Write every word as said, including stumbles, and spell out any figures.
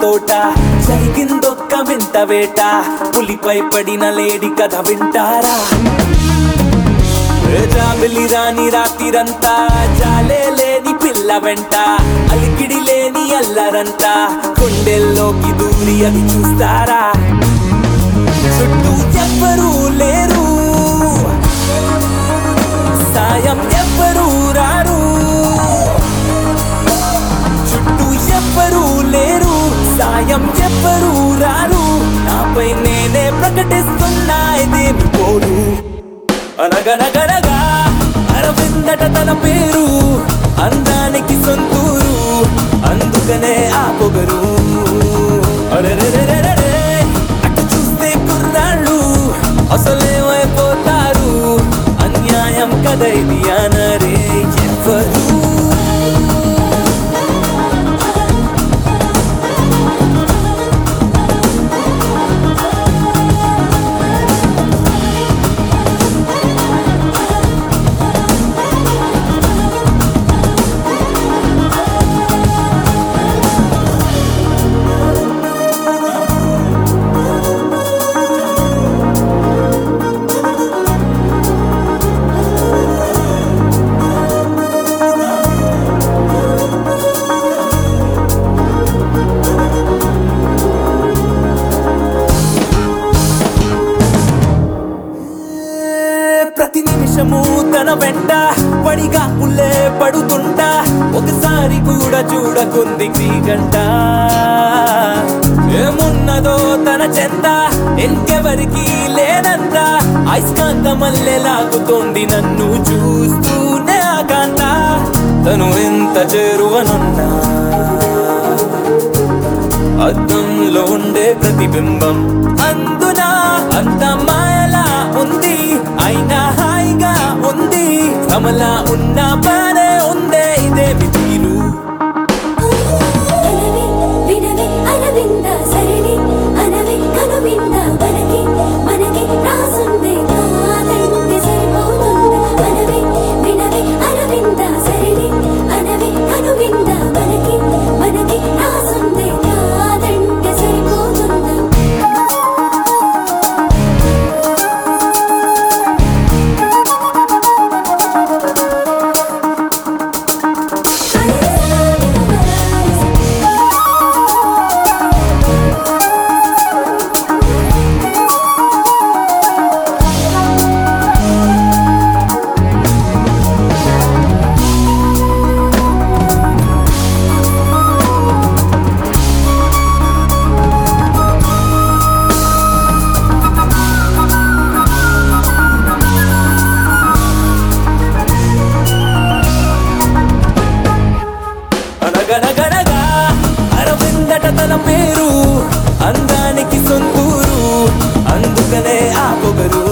తోట జరిగిందొక్క వింత వేట పులిపై పడిన లేడి కథ వింటారా జాబిలి రాని రాత్రిరంతా జాలే లేని పిల్ల వెంట అలికిడి లేని అల్లరంట కొండెల్లోకి దూరి అది చూస్తారా చుట్టూ ఎవ్వరూ లేరు సాయం ఎవ్వరూ రారు చుట్టూ ఎవ్వరూ లేరు సాయం ఎవ్వరూ రారు నాపై నేనే ప్రకటిస్తున్నా ఇదేమి పోరు అనగనగనగా అరవిందట తన పేరు అందానికి సొంతూరు అందుకనే ఆ పొగరు అరెరెరెరెరే అటు చూస్తే కుర్రాళ్ళు అసలేమైపోతారు అన్యాయం కదైది అనరే ఎవరు ప్రతి నిమిషము తన వెంట పడిగా పుల్లే పడుతుంటా ఒకసారి కూడా చూడకుంది గంట ఏమున్నదో తన చెంత ఇంకెవరికి లేనంత అయస్కాంత మల్లె లాగుతోంది నన్ను చూస్తూనే ఆకాంత తను ఎంత చేరువనున్నా అద్దంలో ఉండే ప్రతిబింబం అందున అంత మాయలా ఉంది అయినా హాయిగా ఉంది కమలా ఉన్న బానే ఉందే ఇదేమి తీరు అనగనగనగా అరవిందట తన పేరు అందానికి సొంతూరు అందుకనే ఆ పొగరు